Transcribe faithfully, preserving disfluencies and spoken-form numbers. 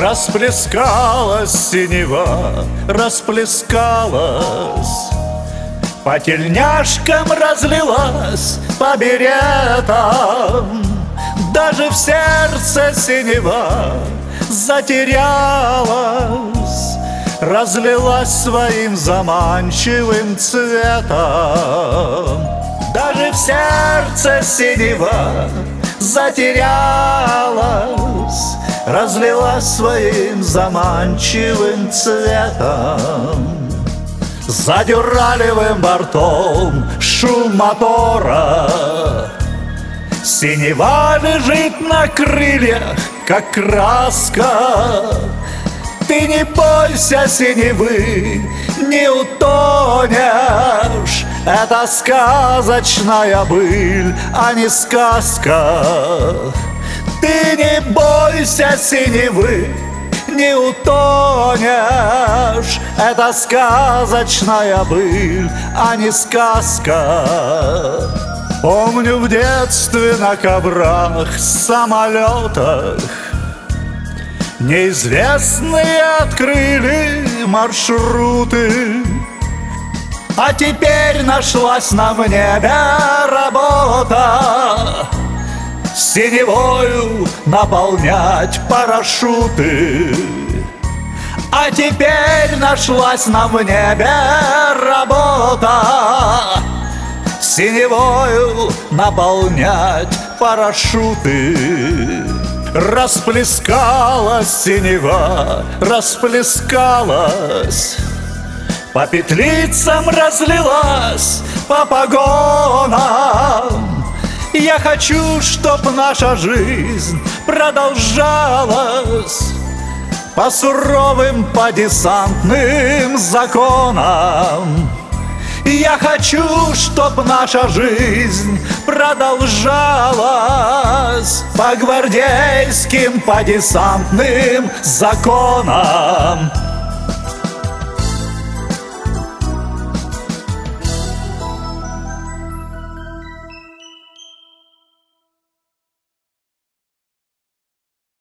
Расплескалась синева, расплескалась, по тельняшкам разлилась, по беретам. Даже в сердце синева затерялась, разлилась своим заманчивым цветом. Даже в сердце синева затерялась, разлилась своим заманчивым цветом. За дюралевым бортом шум мотора, синева лежит на крыльях, как краска. Ты не бойся синевы, не утонешь. Это сказочная быль, а не сказка. Ты не бойся синевы, не утонешь. Это сказочная быль, а не сказка. Помню в детстве на коврах, самолетах неизвестные открыли маршруты. А теперь нашлась на в небе работа синевою наполнять парашюты. А теперь нашлась на в небе работа синевою наполнять парашюты. Расплескалась синева, расплескалась, по петлицам разлилась, по погонам. Я хочу, чтоб наша жизнь продолжалась по суровым, по десантным законам. Я хочу, чтоб наша жизнь продолжалась по гвардейским, по десантным законам.